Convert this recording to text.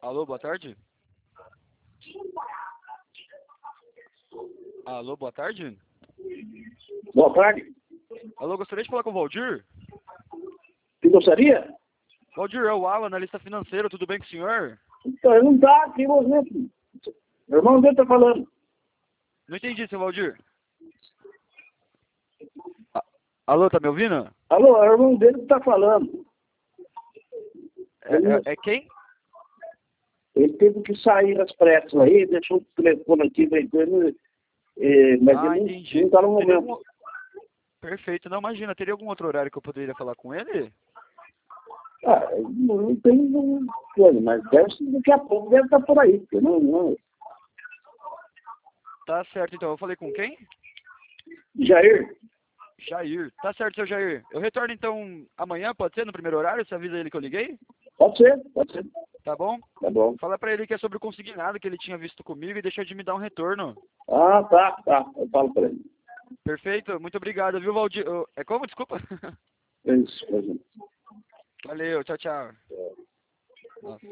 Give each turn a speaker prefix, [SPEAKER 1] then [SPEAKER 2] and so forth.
[SPEAKER 1] Alô, boa tarde. Alô, boa tarde.
[SPEAKER 2] Boa tarde.
[SPEAKER 1] Alô, gostaria de falar com o Valdir?
[SPEAKER 2] Você gostaria?
[SPEAKER 1] Valdir, é o Alan, analista financeiro, tudo bem com o senhor?
[SPEAKER 2] Então, ele não está aqui, você. O irmão dele está falando.
[SPEAKER 1] Não entendi, seu Valdir. Alô, tá me ouvindo?
[SPEAKER 2] Alô, é o irmão dele que está falando.
[SPEAKER 1] É quem?
[SPEAKER 2] Ele teve que sair às pressas aí, deixou o telefone aqui, mas ele
[SPEAKER 1] Entendi.
[SPEAKER 2] não está no
[SPEAKER 1] Teria
[SPEAKER 2] momento.
[SPEAKER 1] Perfeito. Não, imagina, teria algum outro horário que eu poderia falar com ele?
[SPEAKER 2] Ah, não tem coisa, mas daqui a pouco deve estar por aí. Porque não.
[SPEAKER 1] Tá certo, então. Eu falei com quem?
[SPEAKER 2] Jair,
[SPEAKER 1] Jair. Tá certo, seu Jair. Eu retorno, então, amanhã, pode ser, no primeiro horário? Você avisa ele que eu liguei?
[SPEAKER 2] pode ser, pode ser.
[SPEAKER 1] Tá bom?
[SPEAKER 2] Tá bom.
[SPEAKER 1] Fala pra ele que é sobre o consignado que ele tinha visto comigo e deixou de me dar um retorno.
[SPEAKER 2] Ah, tá. Eu falo para ele.
[SPEAKER 1] Perfeito. Muito obrigado, viu, Valdir? É como? Desculpa.
[SPEAKER 2] É isso, por exemplo.
[SPEAKER 1] Valeu. Tchau, tchau. Nossa.